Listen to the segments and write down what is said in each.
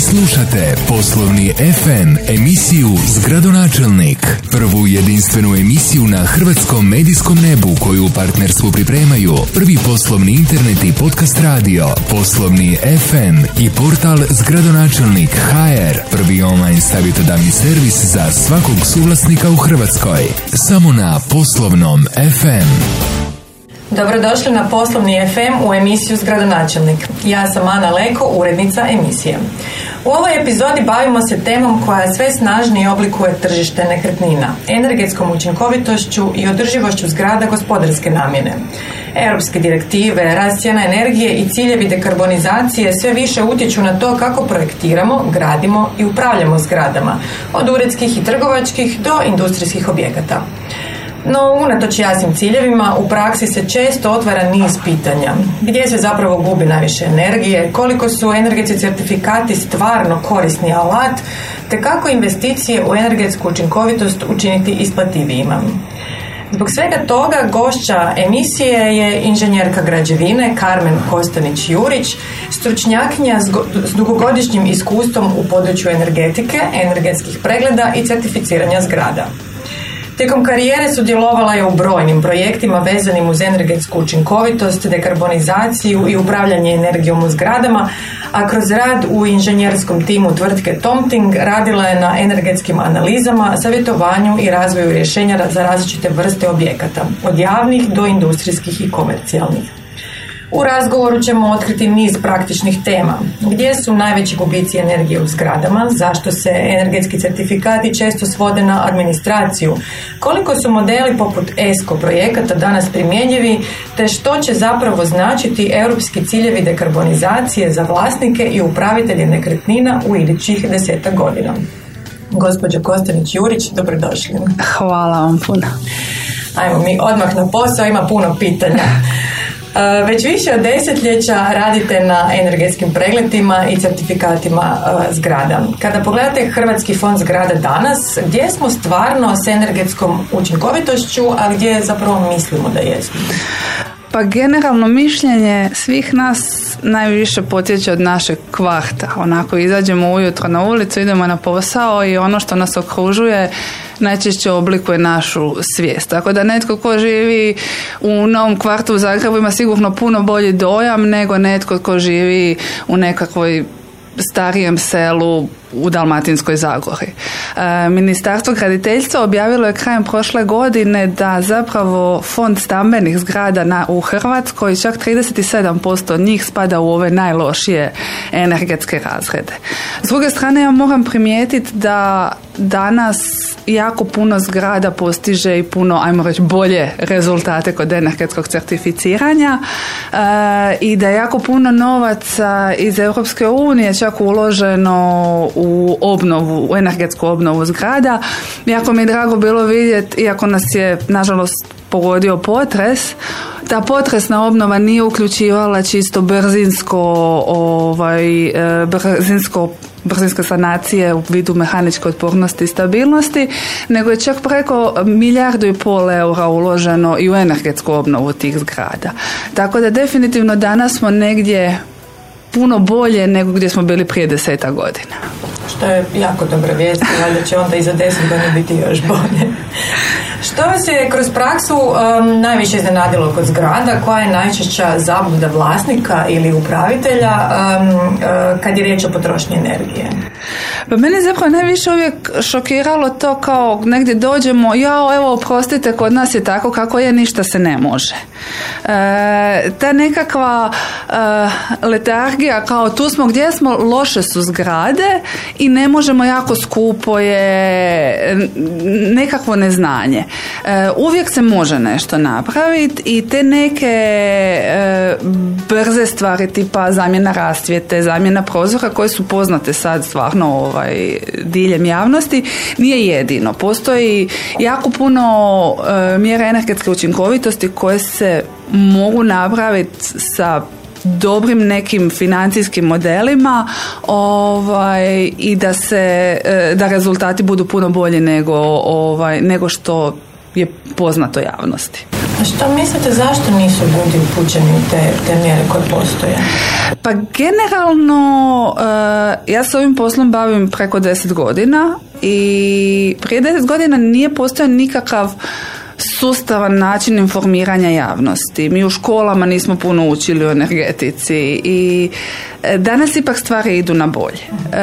slušate Poslovni FM, emisiju Zgradonačelnik. Prvu jedinstvenu emisiju na hrvatskom medijskom nebu koju u partnerstvu pripremaju Prvi poslovni internet i podcast radio, Poslovni FM i portal Zgradonačelnik HR, prvi online savjetodavni servis za svakog suvlasnika u Hrvatskoj. Samo na Poslovnom FM. Dobrodošli na Poslovni FM u emisiju Zgradonačelnik. Ja sam Ana Leko, urednica emisije. U ovoj epizodi bavimo se temom koja sve snažnije oblikuje tržište nekretnina, energetskom učinkovitošću i održivošću zgrada gospodarske namjene. Europske direktive, rast cijena energije i ciljevi dekarbonizacije sve više utječu na to kako projektiramo, gradimo i upravljamo zgradama, od uredskih i trgovačkih do industrijskih objekata. No, unatoč jasnim ciljevima, u praksi se često otvara niz pitanja. Gdje se zapravo gubi najviše energije, koliko su energetski certifikati stvarno korisni alat, te kako investicije u energetsku učinkovitost učiniti isplativijima. Zbog svega toga, gošća emisije je inženjerka građevine Karmen Kostanić-Jurić, stručnjakinja s dugogodišnjim iskustvom u području energetike, energetskih pregleda i certificiranja zgrada. Tijekom karijere sudjelovala je u brojnim projektima vezanim uz energetsku učinkovitost, dekarbonizaciju i upravljanje energijom u zgradama, a kroz rad u inženjerskom timu tvrtke Tomting radila je na energetskim analizama, savjetovanju i razvoju rješenja za različite vrste objekata, od javnih do industrijskih i komercijalnih. U razgovoru ćemo otkriti niz praktičnih tema. Gdje su najveći gubici energije u zgradama? Zašto se energetski certifikati često svode na administraciju? Koliko su modeli poput ESCO projekata danas primjenjivi? Te što će zapravo značiti europski ciljevi dekarbonizacije za vlasnike i upravitelje nekretnina u idućih 10 godina? Gospođo Kostanić-Jurić, dobrodošli. Hvala vam puno. Ajmo mi odmah na posao, ima puno pitanja. Već više od desetljeća radite na energetskim pregledima i certifikatima zgrada. Kada pogledate Hrvatski fond zgrada danas, gdje smo stvarno s energetskom učinkovitošću, a gdje zapravo mislimo da jesmo? Pa generalno mišljenje svih nas najviše potječe od našeg kvarta. Onako izađemo ujutro na ulicu, idemo na posao i ono što nas okružuje najčešće oblikuje našu svijest. Tako da netko ko živi u novom kvartu u Zagrebu ima sigurno puno bolji dojam nego netko ko živi u nekakvoj starijem selu u Dalmatinskoj Zagori. Ministarstvo graditeljstva objavilo je krajem prošle godine da zapravo fond stambenih zgrada u Hrvatskoj, čak 37% njih spada u ove najlošije energetske razrede. S druge strane, ja moram primijetiti da danas jako puno zgrada postiže i puno, ajmo reći, bolje rezultate kod energetskog certificiranja i da je jako puno novaca iz Europske unije čak uloženo u obnovu, u energetsku obnovu zgrada. Jako mi je drago bilo vidjeti, iako nas je nažalost pogodio potres, ta potresna obnova nije uključivala čisto brzinske sanacije u vidu mehaničke otpornosti i stabilnosti, nego je čak preko 1,5 milijardu eura uloženo i u energetsku obnovu tih zgrada. Tako da definitivno danas smo negdje puno bolje nego gdje smo bili prije 10 godina. Što je jako dobra vijest, valjda će onda i za 10 godina biti još bolje. Što vas je kroz praksu najviše iznenadilo kod zgrada? Koja je najčešća zabluda vlasnika ili upravitelja kad je riječ o potrošnji energije? Pa mene zapravo najviše uvijek šokiralo to kao negdje dođemo, evo oprostite, kod nas je tako kako je, ništa se ne može. Ta nekakva letargija kao tu smo gdje smo, loše su zgrade i ne možemo, jako skupo je, nekakvo neznanje. Uvijek se može nešto napraviti i te neke brze stvari tipa zamjena rasvjete, zamjena prozora koje su poznate sad stvarno diljem javnosti, nije jedino. Postoji jako puno mjera energetske učinkovitosti koje se mogu napraviti sa dobrim nekim financijskim modelima i da rezultati budu puno bolji nego što je poznato javnosti. A što mislite, zašto nisu ljudi upućeni u te mjere koje postoje? Pa generalno, ja se ovim poslom bavim preko 10 godina i prije 10 godina nije postojao nikakav sustavan način informiranja javnosti. Mi u školama nismo puno učili o energetici i danas ipak stvari idu na bolje.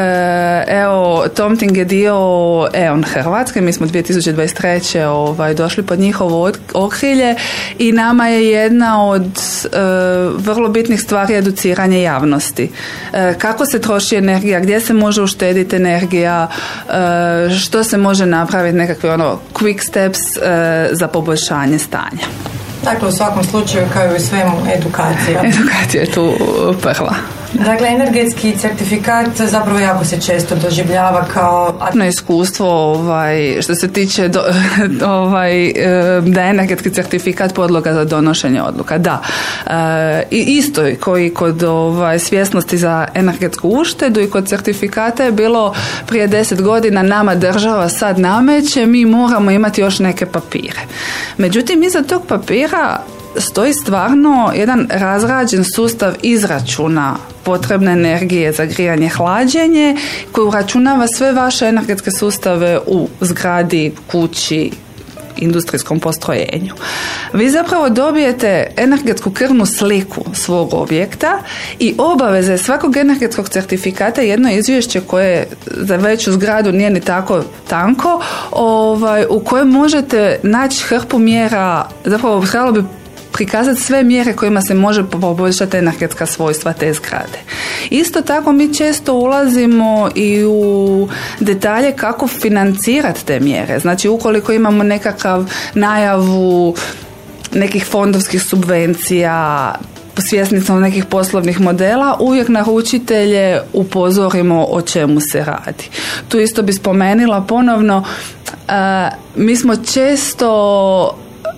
Evo, Tomting je dio E.ON Hrvatske, mi smo 2023. Došli pod njihovo okrilje i nama je jedna od vrlo bitnih stvari educiranje javnosti. Kako se troši energija, gdje se može uštediti energija, što se može napraviti, nekakve quick steps za poboljšanje stanja. Dakle, u svakom slučaju, kao i u svemu, edukacija. Edukacija je tu prva. Dakle, energetski certifikat zapravo jako se često doživljava kao iskustvo što se tiče da je energetski certifikat podloga za donošenje odluka. Da. I isto koji kod svjesnosti za energetsku uštedu i kod certifikata je bilo prije 10 godina nama država sad nameće, mi moramo imati još neke papire. Međutim, iza tog papira stoji stvarno jedan razrađen sustav izračuna potrebne energije za grijanje, hlađenje, koji uračunava sve vaše energetske sustave u zgradi, kući, industrijskom postrojenju. Vi zapravo dobijete energetsku krvnu sliku svog objekta i obaveze svakog energetskog certifikata, jedno izvješće koje za veću zgradu nije ni tako tanko, u kojem možete naći hrpu mjera, zapravo trebalo bi prikazati sve mjere kojima se može poboljšati energetska svojstva te zgrade. Isto tako mi često ulazimo i u detalje kako financirati te mjere. Znači, ukoliko imamo nekakav najavu nekih fondovskih subvencija, svjesni smo nekih poslovnih modela, uvijek naručitelje upozorimo o čemu se radi. Tu isto bi spomenula ponovno, mi smo često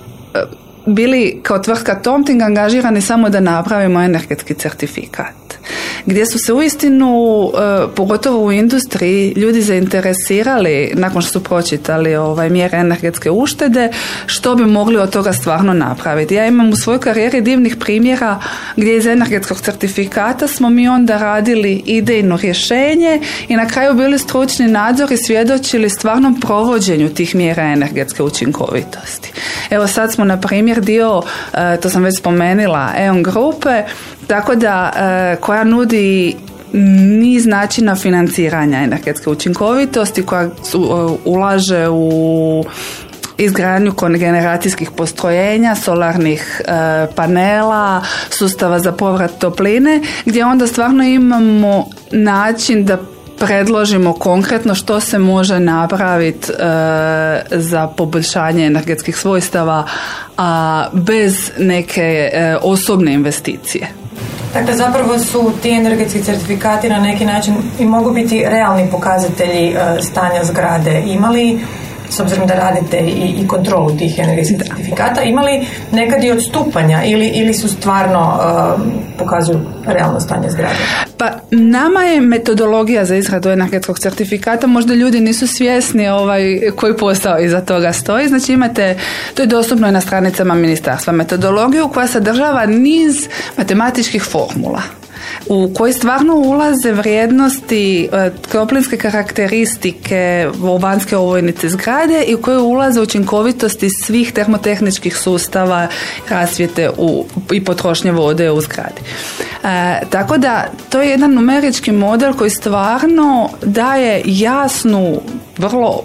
bili kao tvrtka Tomting angažirani samo da napravimo energetski certifikat, gdje su se uistinu, pogotovo u industriji, ljudi zainteresirali nakon što su pročitali mjere energetske uštede, što bi mogli od toga stvarno napraviti. Ja imam u svojoj karijeri divnih primjera gdje iz energetskog certifikata smo mi onda radili idejno rješenje i na kraju bili stručni nadzor i svjedočili stvarnom provođenju tih mjera energetske učinkovitosti. Evo sad smo na primjer dio, to sam već spomenula, E.ON grupe, tako da koja nudi niz načina financiranja energetske učinkovitosti, koja ulaže u izgradnju generacijskih postrojenja, solarnih panela, sustava za povrat topline, gdje onda stvarno imamo način da predložimo konkretno što se može napraviti za poboljšanje energetskih svojstava, a bez neke osobne investicije. Dakle, zapravo su ti energetski certifikati na neki način i mogu biti realni pokazatelji stanja zgrade. Imali, s obzirom da radite i kontrolu tih energetskih certifikata, imali nekad i odstupanja ili su stvarno pokazuju realno stanje zgrade? Pa nama je metodologija za izradu energetskog certifikata, možda ljudi nisu svjesni koji posao iza toga stoji. Znači imate, to je dostupno i na stranicama ministarstva, metodologiju koja sadržava niz matematičkih formula u koji stvarno ulaze vrijednosti, toplinske karakteristike vanjske ovojnice zgrade i u koje ulaze učinkovitosti svih termotehničkih sustava, rasvjete i potrošnje vode u zgradi. Tako da to je jedan numerički model koji stvarno daje jasnu, vrlo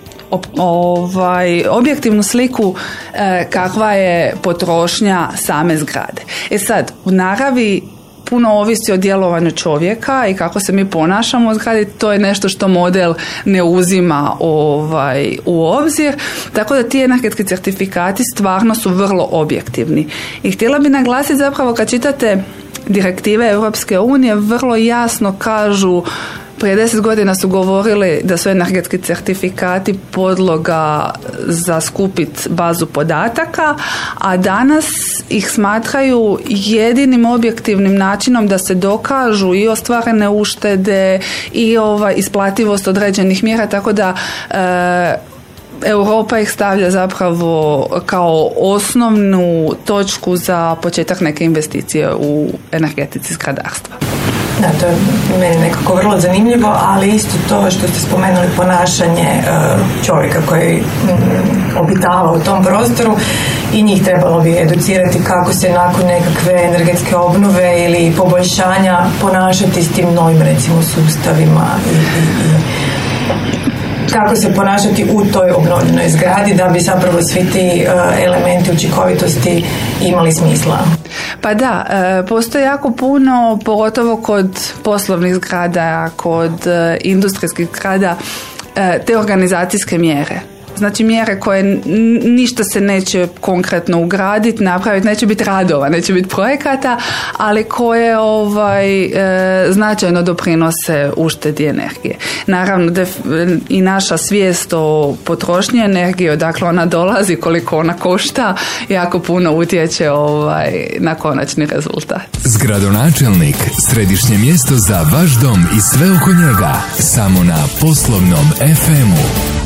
objektivnu sliku kakva je potrošnja same zgrade. Sad, u naravi puno ovisi o djelovanju čovjeka i kako se mi ponašamo u zgradi, to je nešto što model ne uzima u obzir, tako da ti energetski certifikati stvarno su vrlo objektivni. I htjela bi naglasiti zapravo kad čitate direktive Europske unije, vrlo jasno kažu, prije 10 godina su govorili da su energetski certifikati podloga za skupit bazu podataka, a danas ih smatraju jedinim objektivnim načinom da se dokažu i ostvarene uštede i isplativost određenih mjera, tako da Europa ih stavlja zapravo kao osnovnu točku za početak neke investicije u energetici zgradarstva. Da, to je meni nekako vrlo zanimljivo, ali isto to što ste spomenuli ponašanje čovjeka koji obitava u tom prostoru i njih trebalo bi educirati kako se nakon nekakve energetske obnove ili poboljšanja ponašati s tim novim recimo sustavima i kako se ponašati u toj obnovljenoj zgradi da bi zapravo svi ti elementi učinkovitosti imali smisla. Pa da, postoji jako puno, pogotovo kod poslovnih zgrada, kod industrijskih zgrada, te organizacijske mjere. Znači mjere koje ništa se neće konkretno ugraditi, napraviti, neće biti radova, neće biti projekata, ali koje značajno doprinose uštedi energije. Naravno, i naša svijest o potrošnji energije, dakle ona dolazi, koliko ona košta, jako puno utječe na konačni rezultat. Zgradonačelnik, središnje mjesto za vaš dom i sve oko njega, samo na Poslovnom FM-u.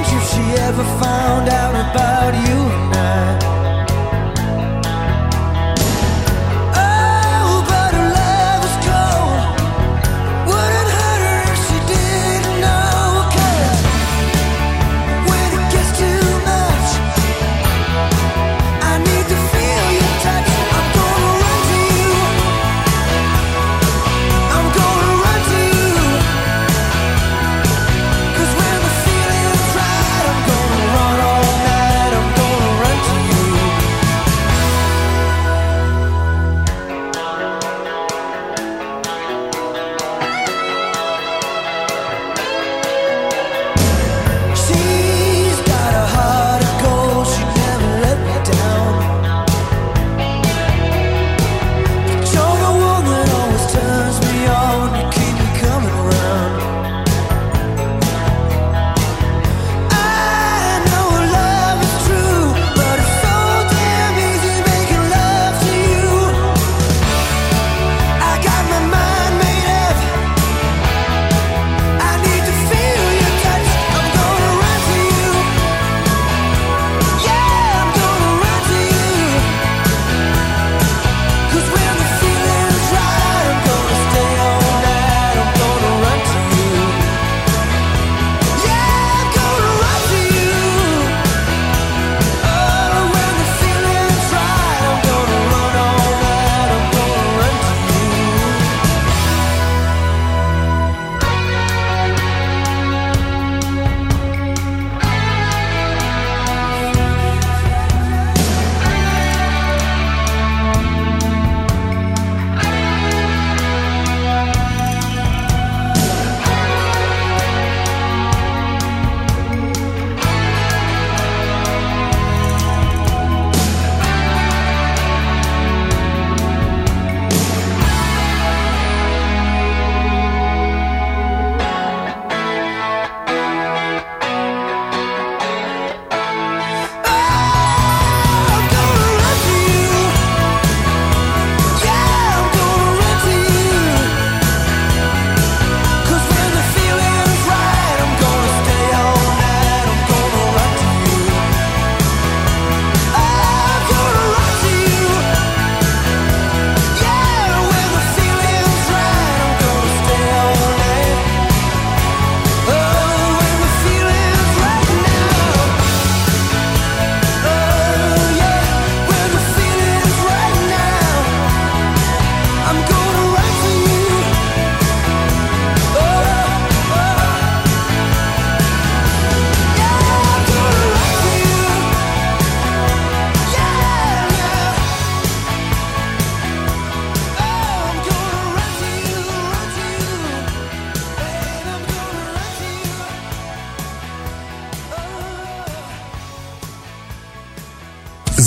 Found out about you and I.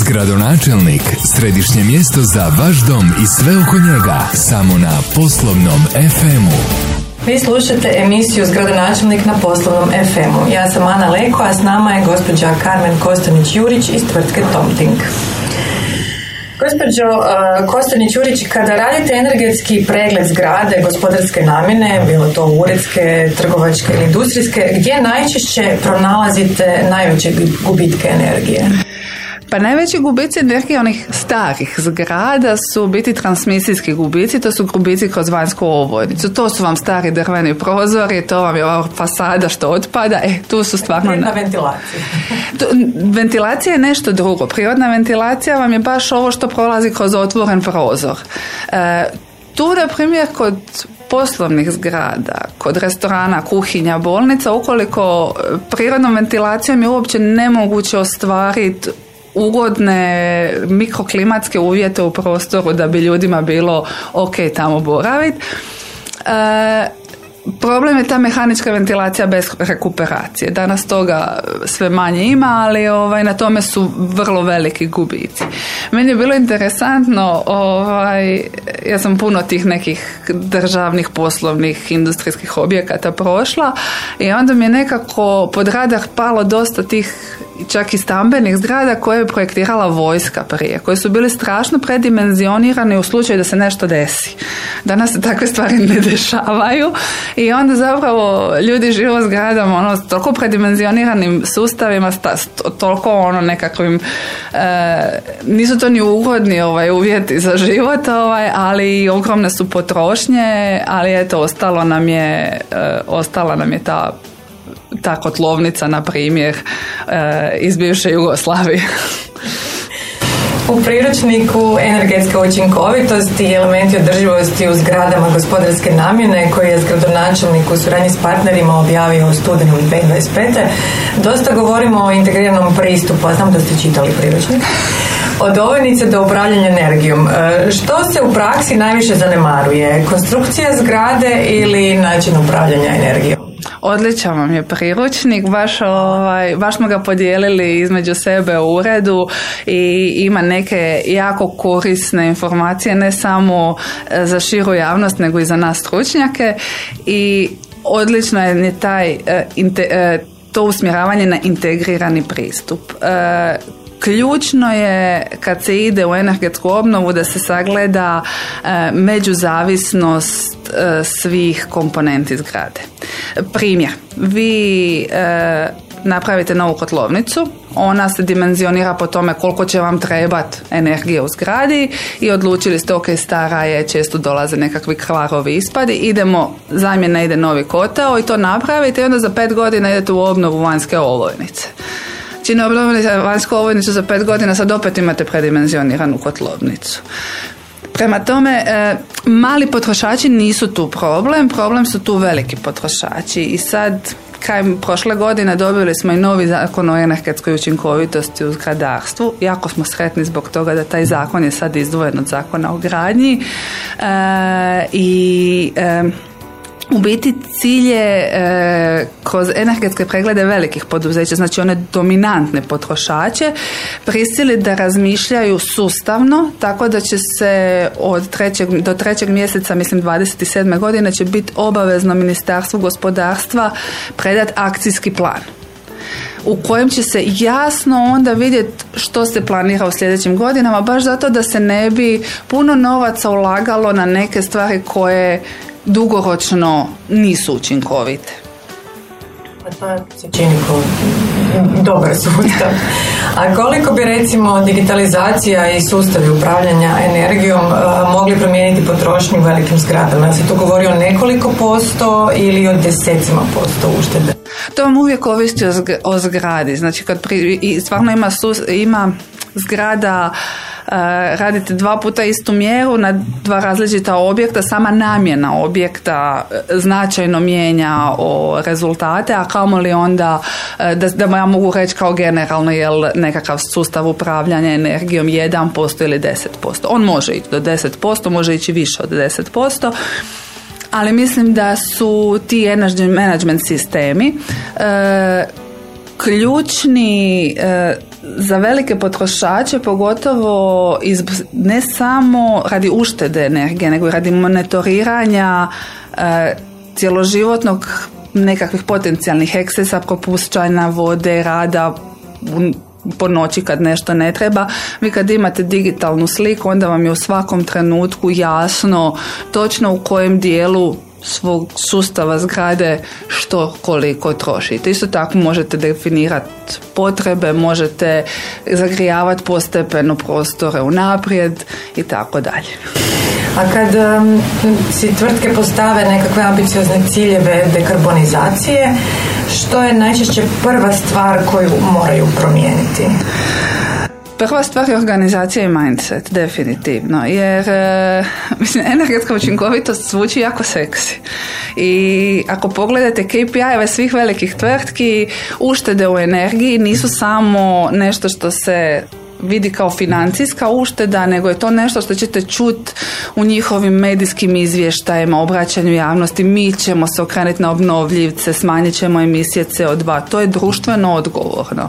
Gradonačelnik, središnje mjesto za vaš dom i sve oko njega, samo na Poslovnom FM-u. Vi slušate emisiju Gradonačelnik na Poslovnom FM-u. Ja sam Ana Leko, a s nama je gospođa Karmen Kostanić-Jurić iz tvrtke Tomting. Gospođo Kostanić-Jurić, kada radite energetski pregled zgrade gospodarske namjene, bilo to uredske, trgovačke ili industrijske, gdje najčešće pronalazite najveće gubitke energije? Pa najveći gubici energije onih starih zgrada su biti transmisijski gubici, to su gubici kroz vanjsku ovojnicu. To su vam stari drveni prozori, to vam je ova fasada što otpada. Tu su stvarno... Prirodna ventilacija. Ventilacija je nešto drugo. Prirodna ventilacija vam je baš ovo što prolazi kroz otvoren prozor. Tu, na primjer, kod poslovnih zgrada, kod restorana, kuhinja, bolnica, ukoliko prirodnom ventilacijom je uopće nemoguće ostvariti ugodne mikroklimatske uvjete u prostoru da bi ljudima bilo ok tamo boraviti. Problem je ta mehanička ventilacija bez rekuperacije. Danas toga sve manje ima, ali na tome su vrlo veliki gubici. Meni je bilo interesantno, ja sam puno tih nekih državnih, poslovnih, industrijskih objekata prošla i onda mi je nekako pod radar palo dosta tih čak i stambenih zgrada koje je projektirala vojska prije, koje su bili strašno predimenzionirane u slučaju da se nešto desi. Danas se takve stvari ne dešavaju i onda zapravo ljudi žive u zgradama toliko predimenzioniranim sustavima, toliko nekakvim nisu to ni ugodni uvjeti za život, ali ogromne su potrošnje, ali eto ostala nam je ta kotlovnica, na primjer, iz bivše Jugoslavije. U priručniku energetska učinkovitost i elementi održivosti u zgradama gospodarske namjene, koji je gradonačelnik u suradnji s partnerima objavio u studenom 2025. dosta govorimo o integriranom pristupu, a znam da ste čitali priručnik. Od ovojnice do upravljanja energijom. Što se u praksi najviše zanemaruje? Konstrukcija zgrade ili način upravljanja energijom? Odličan vam je priručnik, baš smo ga podijelili između sebe u uredu i ima neke jako korisne informacije, ne samo za širu javnost, nego i za nas stručnjake i odlično je to usmjeravanje na integrirani pristup. Ključno je kad se ide u energetsku obnovu da se sagleda međuzavisnost svih komponenti zgrade. Primjer, vi napravite novu kotlovnicu, ona se dimenzionira po tome koliko će vam trebati energije u zgradi i odlučili ste, ok, stara je, često dolaze nekakvi kvarovi ispadi, zamjena ide novi kotao i to napravite i onda za 5 godina idete u obnovu vanjske ovojnice. Čini obnovili vanjsku ovojnicu za 5 godina, sad opet imate predimenzioniranu kotlovnicu. Prema tome, mali potrošači nisu tu problem su tu veliki potrošači i sad prošle godine dobili smo i novi zakon o energetskoj učinkovitosti u zgradarstvu. Jako smo sretni zbog toga da taj zakon je sad izdvojen od zakona o gradnji u biti cilj je kroz energetske preglede velikih poduzeća, znači one dominantne potrošače, prisiliti da razmišljaju sustavno, tako da će se do 3. mjeseca, mislim 27. godine, će biti obavezno Ministarstvu gospodarstva predati akcijski plan u kojem će se jasno onda vidjeti što se planira u sljedećim godinama, baš zato da se ne bi puno novaca ulagalo na neke stvari koje dugoročno nisu učinkovite. To se čini kao dobar sustav. A koliko bi recimo digitalizacija i sustavi upravljanja energijom mogli promijeniti potrošnju u velikim zgradama? Ja se tu govori o nekoliko posto ili o 10% uštede? To vam uvijek ovisi o zgradi. Znači kad stvarno ima zgrada, radite 2 puta istu mjeru na 2 različita objekta, sama namjena objekta značajno mijenja rezultate, a kamoli onda da ja mogu reći kao generalno nekakav sustav upravljanja energijom 1% ili 10%. On može ići do 10%, može ići više od 10%, ali mislim da su ti energy management sistemi ključni za velike potrošače, pogotovo ne samo radi uštede energije, nego i radi monitoriranja cjeloživotnog nekakvih potencijalnih ekscesa, propuštanja vode, rada po noći kad nešto ne treba. Vi kad imate digitalnu sliku, onda vam je u svakom trenutku jasno točno u kojem dijelu svog sustava zgrade što koliko trošite. Isto tako možete definirati potrebe, možete zagrijavati postepeno prostore unaprijed i tako dalje. A kad si tvrtke postave nekakve ambiciozne ciljeve dekarbonizacije, što je najčešće prva stvar koju moraju promijeniti? Prva stvar je organizacija i mindset, definitivno, jer energetska učinkovitost zvuči jako seksi. I ako pogledate KPI-eve svih velikih tvrtki, uštede u energiji nisu samo nešto što se vidi kao financijska ušteda, nego je to nešto što ćete čuti u njihovim medijskim izvještajima, obraćanju javnosti. Mi ćemo se okrenuti na obnovljivce, smanjit ćemo emisije CO2. To je društveno odgovorno.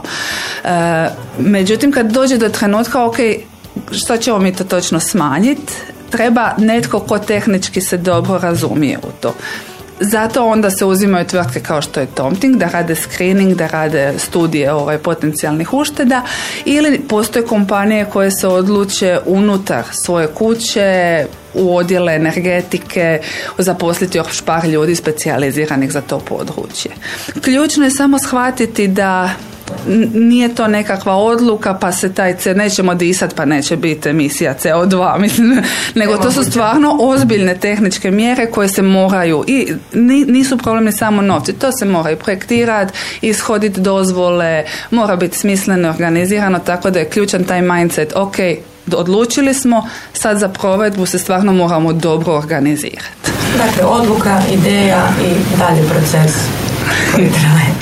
Međutim, kad dođe do trenutka, ok, šta ćemo mi to točno smanjiti, treba netko ko tehnički se dobro razumije u to. Zato onda se uzimaju tvrtke kao što je Tomting da rade screening, da rade studije potencijalnih ušteda, ili postoje kompanije koje se odluče unutar svoje kuće u odjele energetike zaposliti još par ljudi specijaliziranih za to područje. Ključno je samo shvatiti da nije to nekakva odluka pa se nećemo disati pa neće biti emisija CO2, mislim, nego to su stvarno ozbiljne tehničke mjere koje se moraju, i nisu problemi samo novci, to se moraju projektirati, ishoditi dozvole, mora biti smisleno, organizirano, tako da je ključan taj mindset. Ok, odlučili smo, sad za provedbu se stvarno moramo dobro organizirati. Dakle, odluka, ideja i dalje proces koji traje.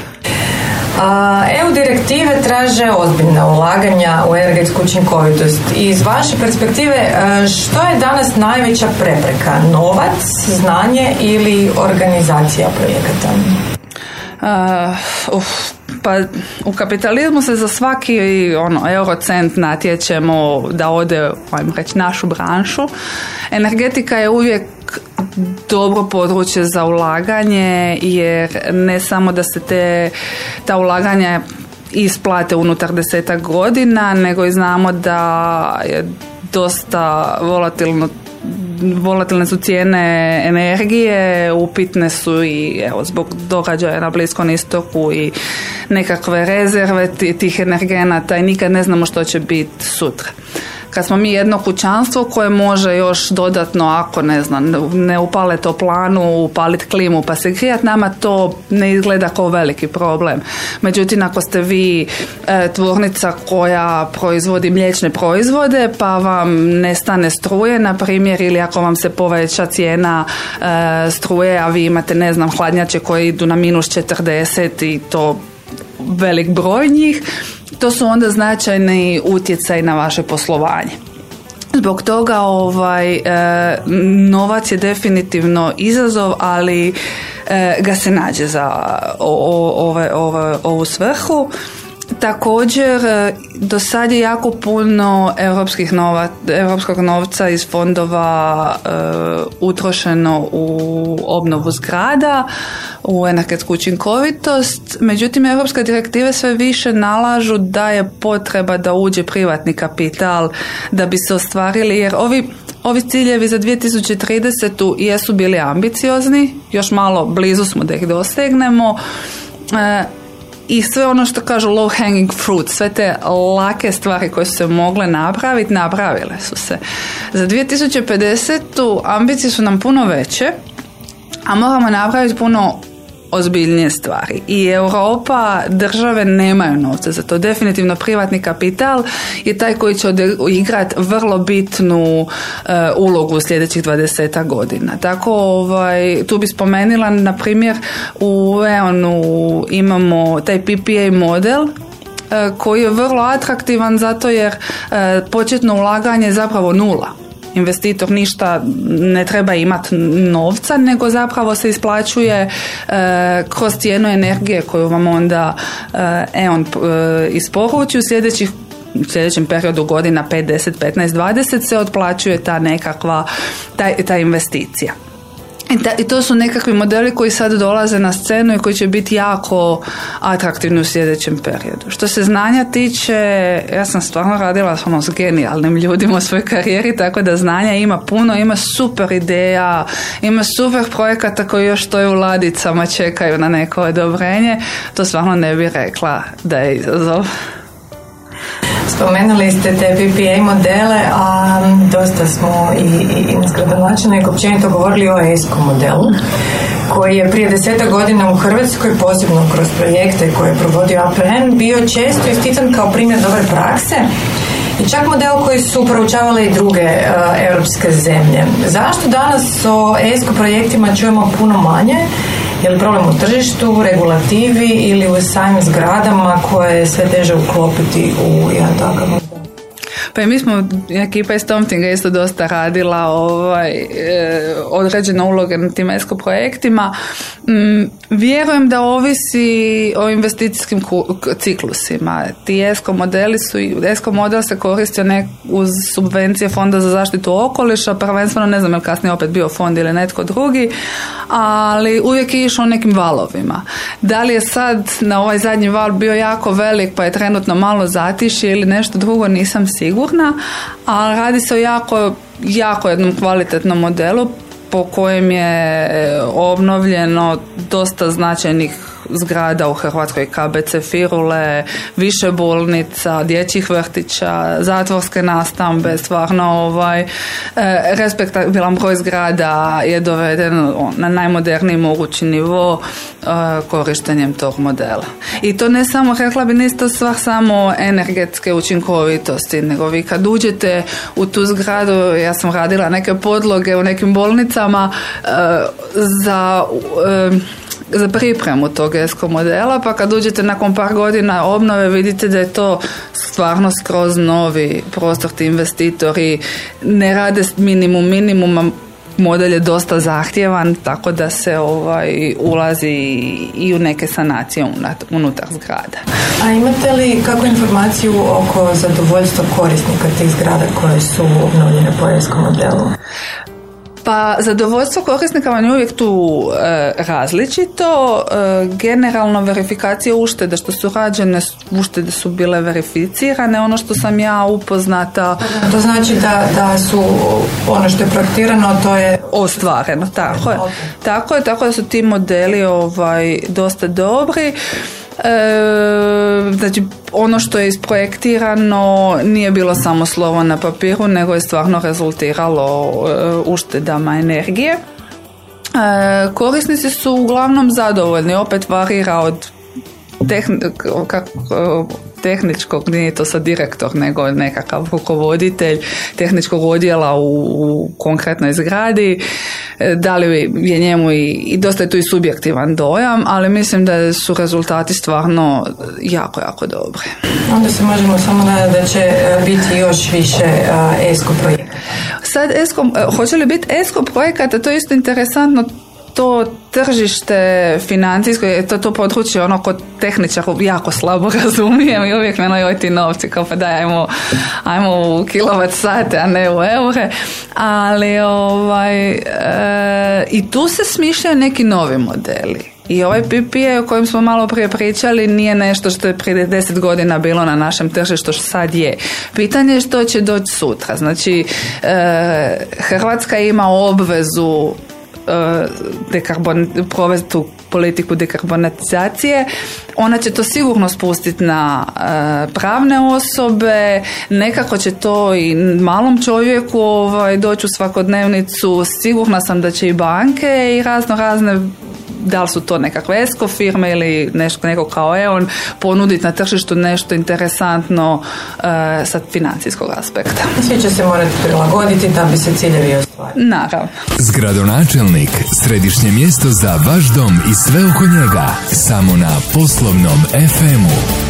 EU direktive traže ozbiljna ulaganja u energetsku učinkovitost. Iz vaše perspektive, što je danas najveća prepreka? Novac, znanje ili organizacija projekata? Pa u kapitalizmu se za svaki eurocent natječemo da ode ajmo reći našu branšu. Energetika je uvijek dobro područje za ulaganje, jer ne samo da se ta ulaganja isplate unutar 10 godina, nego i znamo da je dosta volatilne su cijene energije, upitne su i zbog događaja na Bliskom istoku i nekakve rezerve tih energenata i nikad ne znamo što će biti sutra. Kad smo mi jedno kućanstvo koje može još dodatno, ako ne upale toplanu, upaliti klimu pa se grijat, nama to ne izgleda kao veliki problem. Međutim, ako ste vi tvornica koja proizvodi mliječne proizvode pa vam nestane struje, na primjer, ili ako vam se poveća cijena struje, a vi imate, hladnjače koje idu na -40 i to velik broj njih, to su onda značajni utjecaj na vaše poslovanje. Zbog toga novac je definitivno izazov, ali ga se nađe za ovu svrhu. Također, do sad je jako puno europskog novca iz fondova utrošeno u obnovu zgrada, u energetsku učinkovitost. Međutim, europske direktive sve više nalažu da je potreba da uđe privatni kapital da bi se ostvarili, jer ovi ciljevi za 2030. jesu bili ambiciozni, još malo blizu smo da ih dosegnemo. I sve ono što kažu low hanging fruit, sve te lake stvari koje su se mogle napraviti, napravile su se. Za 2050. ambicije su nam puno veće, a moramo napraviti puno ozbiljnije stvari. I Europa, države nemaju novca za to. Definitivno privatni kapital je taj koji će igrati vrlo bitnu ulogu u sljedećih 20 godina. Tako tu bi spomenula, na primjer, u E.ON-u imamo taj PPA model koji je vrlo atraktivan zato jer početno ulaganje je zapravo nula. investitor ništa ne treba imati novca, nego zapravo se isplaćuje kroz cijenu energije koju vam onda E.ON isporuči u sljedećem periodu godina 5, 10, 15, 20 se otplaćuje ta nekakva ta investicija. I to su nekakvi modeli koji sad dolaze na scenu i koji će biti jako atraktivni u sljedećem periodu. Što se znanja tiče, ja sam stvarno radila s genijalnim ljudima u svojoj karijeri, tako da znanja ima puno, ima super ideja, ima super projekata koji još stoje u ladicama, čekaju na neko odobrenje. To stvarno ne bih rekla da je izazov. Spomenuli ste te PPA modele, a dosta smo i s gradonačelnikom općenito govorili o ESCO modelu, koji je prije 10 godina u Hrvatskoj, posebno kroz projekte koje je provodio APN, bio često istican kao primjer dobre prakse i čak model koji su proučavale i druge europske zemlje. Zašto danas o ESCO projektima čujemo puno manje? Je li problem u tržištu, regulativi ili u samim zgradama koje je sve teže uklopiti u jedan takav model? Pa i mi smo, ekipa iz Tomtinga isto dosta radila određene uloge na tim ESCO projektima. Vjerujem da ovisi o investicijskim ciklusima. Ti ESCO model se koristio uz subvencije Fonda za zaštitu okoliša, prvenstveno ne znam je li kasnije opet bio fond ili netko drugi, ali uvijek je išao nekim valovima. Da li je sad na ovaj zadnji val bio jako velik pa je trenutno malo zatišje ili nešto drugo, nisam sigurna, ali radi se o jako jednom kvalitetnom modelu po kojem je obnovljeno dosta značajnih zgrada u Hrvatskoj, KBC Firule, više bolnica, dječjih vrtića, zatvorske nastambe, stvarno respektabilan broj zgrada je doveden na najmoderniji mogući nivo korištenjem tog modela. I to ne samo, rekla bi, nisto stvar samo energetske učinkovitosti, nego vi kad uđete u tu zgradu, ja sam radila neke podloge u nekim bolnicama za pripremu tog ESCO modela, pa kad uđete nakon par godina obnove vidite da je to stvarno skroz novi prostor. Ti investitori ne rade minimuma, model je dosta zahtjevan, tako da se ulazi i u neke sanacije unutar zgrada. A imate li kakvu informaciju oko zadovoljstva korisnika tih zgrada koje su obnovljene po ESCO modelu? Pa zadovoljstvo korisnika vam je uvijek tu različito. Generalno verifikacije uštede što su rađene, uštede su bile verificirane. Ono što sam ja upoznata... To znači da su ono što je projektirano, to je... ostvareno, tako je. Okay. Tako da su ti modeli dosta dobri. Znači ono što je isprojektirano nije bilo samo slovo na papiru, nego je stvarno rezultiralo uštedama energije. Korisnici su uglavnom zadovoljni, opet varira od tehničkog, nije to sad direktor, nego nekakav rukovoditelj tehničkog odjela u konkretnoj zgradi, da li je njemu i dosta je tu i subjektivan dojam, ali mislim da su rezultati stvarno jako, jako dobri. Onda se možemo samo nadati da će biti još više ESCO projekata. Sad hoće li biti ESCO projekata, to je isto interesantno. To tržište financijsko, to područje kod tehničara jako slabo razumijem i uvijek meno ti novci, kao pa daj, ajmo u kilovat sate, a ne u eure, ali i tu se smišljaju neki novi modeli. I ovaj PPA o kojem smo malo prije pričali nije nešto što je prije 10 godina bilo na našem tržištu, što sad je. Pitanje je što će doći sutra. Znači, Hrvatska ima obvezu provesti tu politiku dekarbonizacije. Ona će to sigurno spustiti na pravne osobe, nekako će to i malom čovjeku doći u svakodnevnicu. Sigurna sam da će i banke i razne, da li su to nekakve ESCO firme ili neko kao E.ON, ponuditi na tržištu nešto interesantno sa financijskog aspekta. Svi će se morati prilagoditi da bi se ciljevi ostvarili. Naravno. Zgradonačelnik, središnje mjesto za vaš dom i sve oko njega, samo na Poslovnom FM-u.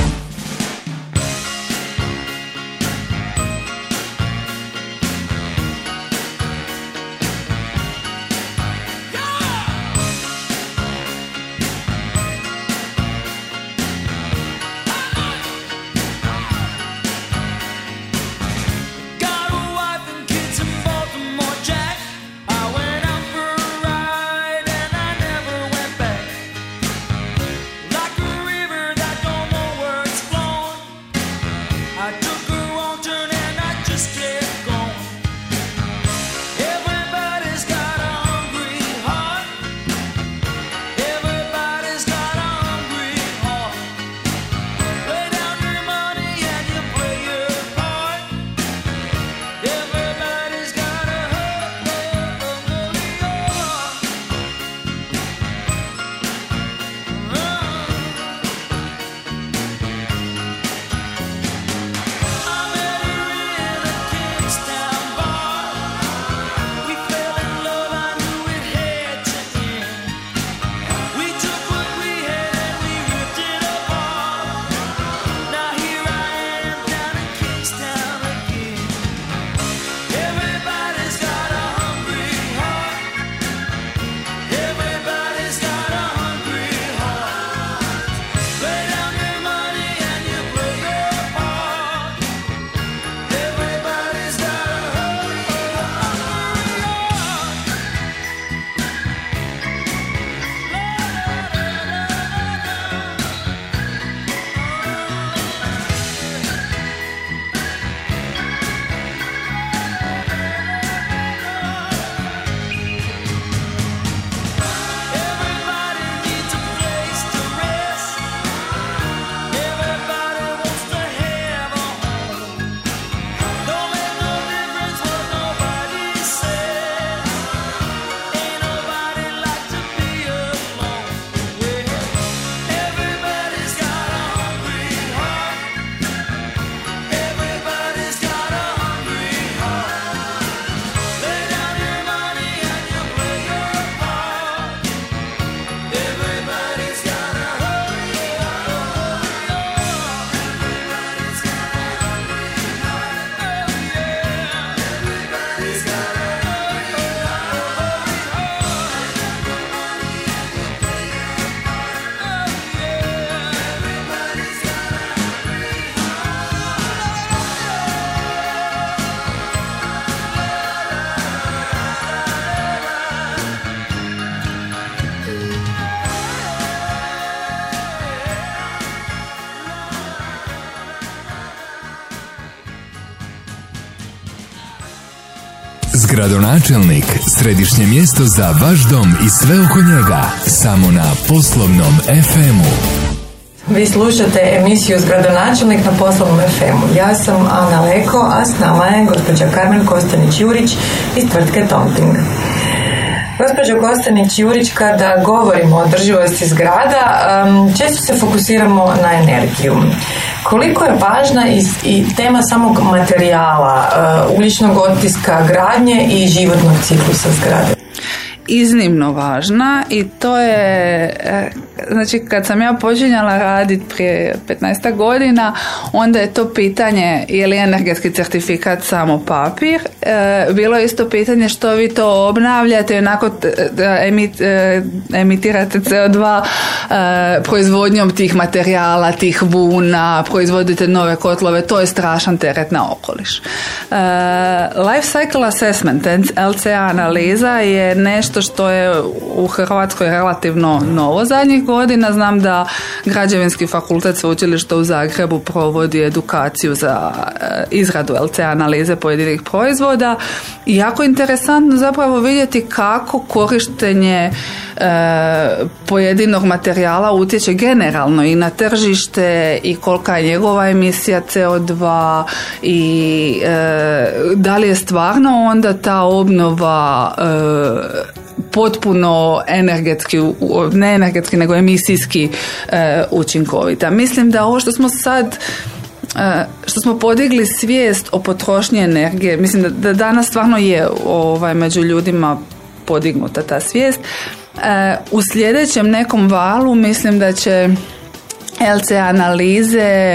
Zgradonačelnik, središnje mjesto za vaš dom i sve oko njega, samo na Poslovnom FM-u. Vi slušate emisiju Zgradonačelnik na Poslovnom FM-u. Ja sam Ana Leko, a s nama je gospođa Karmen Kostanić-Jurić iz tvrtke Tomting. Gospođo Kostanić-Jurić, kada govorimo o održivosti zgrada, često se fokusiramo na energiju. Koliko je važna i tema samog materijala, ugljičnog otiska gradnje i životnog ciklusa zgrade? Iznimno važna i to je, znači kad sam ja počinjala raditi prije 15 godina, onda je to pitanje je li energetski certifikat samo papir, bilo je isto pitanje što vi to obnavljate, onako emitirate CO2 proizvodnjom tih materijala, tih vuna, proizvodite nove kotlove, to je strašan teret na okoliš. Life Cycle Assessment, LCA analiza je nešto što je u Hrvatskoj relativno novo zadnjih godina. Znam da Građevinski fakultet Sveučilišta u Zagrebu provodi edukaciju za izradu LCA analize pojedinih proizvoda i jako interesantno zapravo vidjeti kako korištenje pojedinog materijala utječe generalno i na tržište i kolika je njegova emisija CO2 i da li je stvarno onda ta obnova potpuno energetski, ne energetski nego emisijski učinkovita. Mislim da ovo što smo sad podigli svijest o potrošnji energije, mislim da danas stvarno je među ljudima podignuta ta svijest. U sljedećem nekom valu mislim da će LCA analize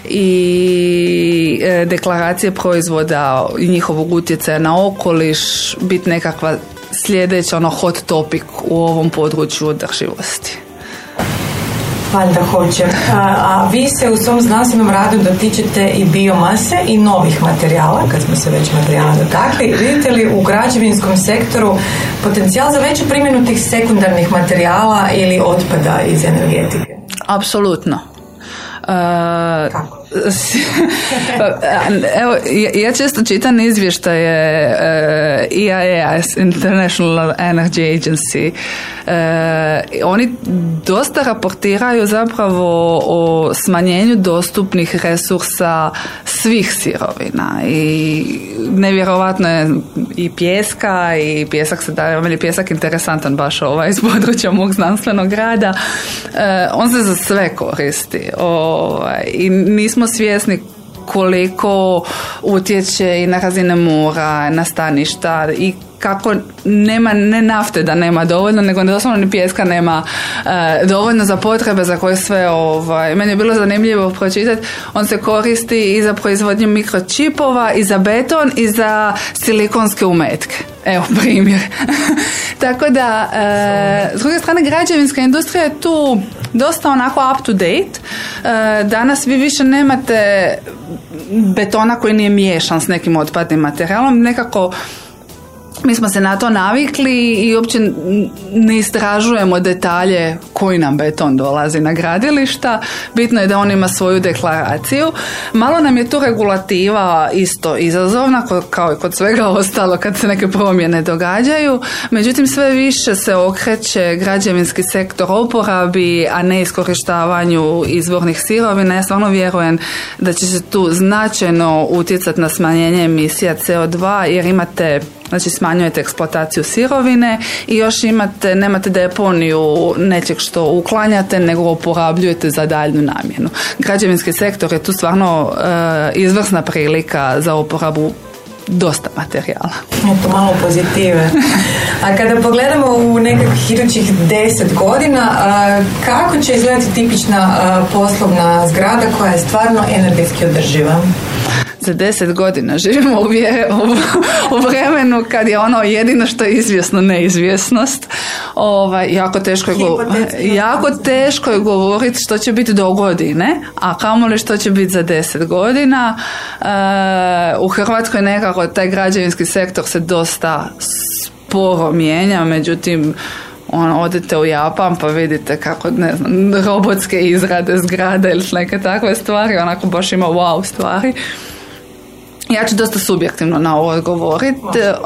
i deklaracije proizvoda i njihovog utjecaja na okoliš biti nekakva sljedeća hot topic u ovom području održivosti. Valjda hoće. A vi se u svom znanstvenom radu dotičete i biomase i novih materijala, kad smo se već materijala dotakli. Vidite li u građevinskom sektoru potencijal za veću primjenu tih sekundarnih materijala ili otpada iz energetike? Apsolutno. Kako? Evo, ja često čitam izvještaje EIA, International Energy Agency. Oni dosta raportiraju zapravo o smanjenju dostupnih resursa svih sirovina i nevjerovatno je i pjesak se daje, meni je pjesak interesantan baš iz područja mog znanstvenog rada. On se za sve koristi i nismo svjesni koliko utječe i na razine mora, na staništa i kako nema ne nafte da nema dovoljno, nego doslovno ni pijeska nema dovoljno za potrebe za koje sve meni je bilo zanimljivo pročitati. On se koristi i za proizvodnju mikročipova, i za beton, i za silikonske umetke. Evo primjer. Tako da, s druge strane, građevinska industrija je tu dosta onako up to date. Danas vi više nemate betona koji nije miješan s nekim otpadnim materijalom. Nekako mi smo se na to navikli i uopće ne istražujemo detalje koji nam beton dolazi na gradilišta. Bitno je da on ima svoju deklaraciju. Malo nam je tu regulativa isto izazovna, kao i kod svega ostalo kad se neke promjene događaju. Međutim, sve više se okreće građevinski sektor oporabi, a ne iskorištavanju izvornih sirovina. Ja stvarno vjerujem da će se tu značajno utjecati na smanjenje emisija CO2 jer imate, znači smanjujete eksploataciju sirovine i još nemate deponiju nečeg što uklanjate, nego uporabljujete za daljnju namjenu. Građevinski sektor je tu stvarno izvrsna prilika za uporabu dosta materijala. Eto, malo pozitive. A kada pogledamo u nekakvih idućih 10 godina, kako će izgledati tipična poslovna zgrada koja je stvarno energetski održiva? Za 10 godina živimo u vremenu kad je jedino što je izvjesno neizvjesnost. Jako teško je govoriti što će biti do godine, a kamoli što će biti za 10 godina. U Hrvatskoj nekako taj građevinski sektor se dosta sporo mijenja, međutim odete u Japan pa vidite kako, ne znam, robotske izrade zgrade ili neke takve stvari, onako baš ima wow stvari. Ja ću dosta subjektivno na ovo odgovoriti.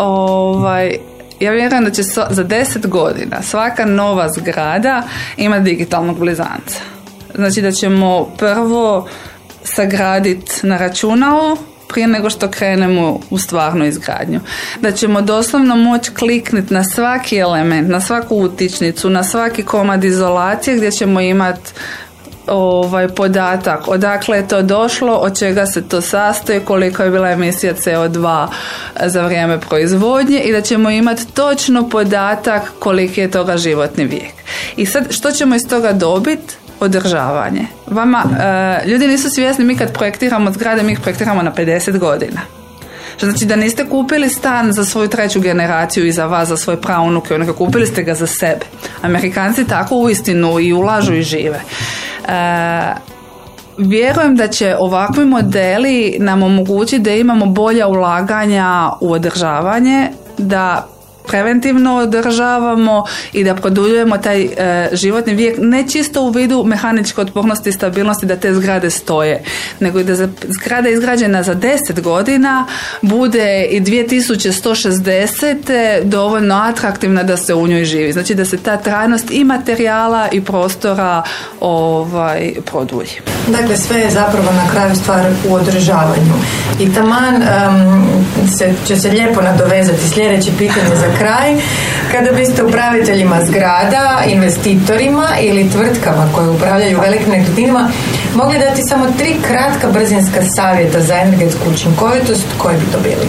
Ja vjerujem da će za 10 godina svaka nova zgrada imati digitalnog blizanca. Znači da ćemo prvo sagraditi na računalu prije nego što krenemo u stvarnu izgradnju. Da ćemo doslovno moći kliknuti na svaki element, na svaku utičnicu, na svaki komad izolacije gdje ćemo imati podatak odakle je to došlo, od čega se to sastoji, koliko je bila emisija CO2 za vrijeme proizvodnje i da ćemo imati točno podatak koliki je toga životni vijek. I sad što ćemo iz toga dobiti? Održavanje. Vama, ljudi nisu svjesni, mi kad projektiramo zgrade, mi ih projektiramo na 50 godina. Što znači da niste kupili stan za svoju 3. generaciju i za vas, za svoje praunuke, nego kupili ste ga za sebe. Amerikanci tako uistinu i ulažu i žive. Vjerujem da će ovakvi modeli nam omogućiti da imamo bolja ulaganja u održavanje, da preventivno održavamo i da produljujemo taj životni vijek, ne čisto u vidu mehaničke otpornosti i stabilnosti da te zgrade stoje, nego i da zgrada izgrađena za 10 godina bude i 2160 dovoljno atraktivna da se u njoj živi. Znači da se ta trajnost i materijala i prostora produlji. Dakle, sve je zapravo na kraju stvar u održavanju. I taman će se lijepo nadovezati sljedeće pitanje za kraj. Kada biste upraviteljima zgrada, investitorima ili tvrtkama koje upravljaju velikim nekretninama mogli dati samo 3 kratka brzinska savjeta za energetsku učinkovitost, koji bi to bili?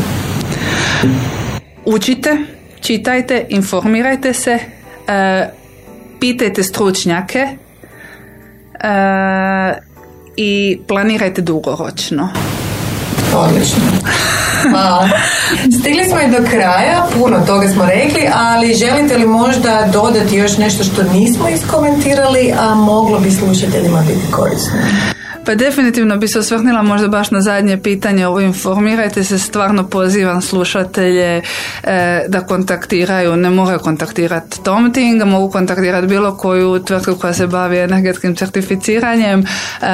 Učite, čitajte, informirajte se, pitajte stručnjake i planirajte dugoročno. Odlično. Hvala. Stigli smo i do kraja, puno toga smo rekli, ali želite li možda dodati još nešto što nismo iskomentirali, a moglo bi slušateljima biti korisno? Pa definitivno bi se osvrnila možda baš na zadnje pitanje, ovo informirajte se, stvarno pozivam slušatelje da kontaktiraju, ne moraju kontaktirati Tom Ting, mogu kontaktirati bilo koju tvrtku koja se bavi energetskim certificiranjem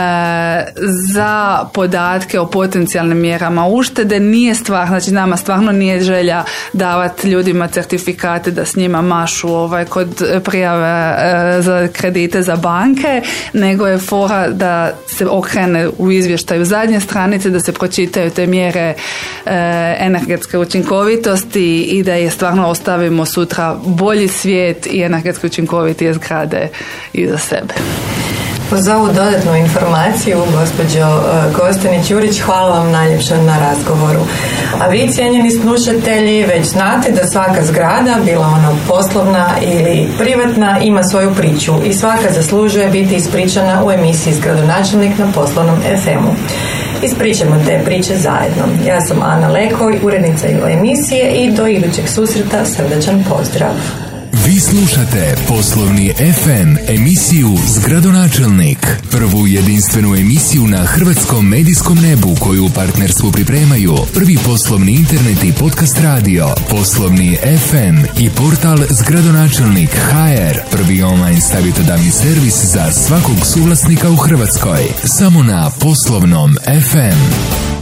za podatke o potencijalnim mjerama uštede. Nije stvar, znači nama stvarno nije želja davati ljudima certifikate da s njima mašu kod prijave za kredite za banke, nego je fora da se okrene u izvještaju zadnje stranice, da se pročitaju te mjere energetske učinkovitosti i da je stvarno ostavimo sutra bolji svijet i energetski učinkovitije zgrade iza sebe. Uz ovu dodatnu informaciju, gospođo Kostanić-Jurić, hvala vam najljepše na razgovoru. A vi, cijenjeni slušatelji, već znate da svaka zgrada, bila ona poslovna ili privatna, ima svoju priču i svaka zaslužuje biti ispričana u emisiji Zgradonačelnik na Poslovnom FM-u. Ispričamo te priče zajedno. Ja sam Ana Leko, urednica emisije i do idućeg susreta srdačan pozdrav. Vi slušate Poslovni FM, emisiju Zgradonačelnik, prvu jedinstvenu emisiju na hrvatskom medijskom nebu koju u partnerstvu pripremaju prvi poslovni internet i podcast radio, Poslovni FM i portal Zgradonačelnik HR, prvi online savjetodavni servis za svakog suvlasnika u Hrvatskoj, samo na Poslovnom FM.